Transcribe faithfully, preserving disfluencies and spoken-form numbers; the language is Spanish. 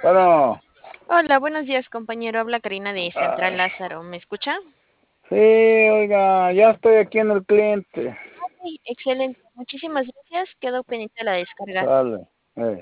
Bueno, Hola, buenos días, compañero. Habla Karina de Central ah, Lázaro. ¿Me escucha? sí, oiga, ya estoy aquí en el cliente. Sí, excelente. Muchísimas gracias. Quedo pendiente de la descarga. Sale. Eh.